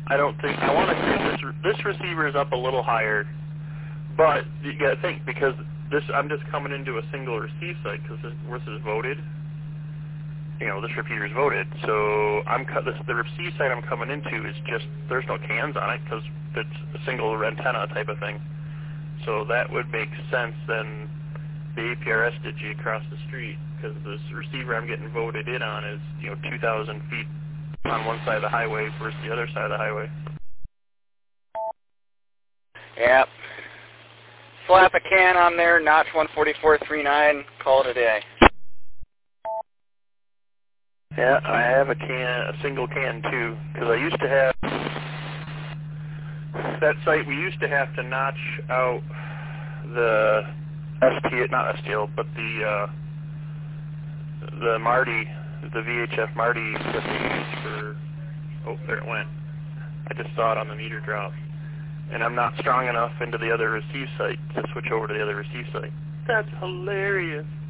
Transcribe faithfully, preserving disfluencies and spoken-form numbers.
I don't think, I want to say this, this receiver is up a little higher, but you got to think, because this, I'm just coming into a single receive site, because this, this is voted. You know, this repeater is voted, so I'm cut. This, the receive site I'm coming into is just, there's no cans on it because it's a single antenna type of thing. So that would make sense then the A P R S digi across the street, because this receiver I'm getting voted in on is, you know, two thousand feet on one side of the highway versus the other side of the highway. Yep. Slap a can on there, notch one forty-four three nine, call it a day. Yeah, I have a can, a single can too, because I used to have, that site we used to have to notch out the S T L, not S T L, but the, uh, the Marty, the V H F Marty that they used for, oh, there it went. I just saw it on the meter drop. And I'm not strong enough into the other receive site to switch over to the other receive site. That's hilarious.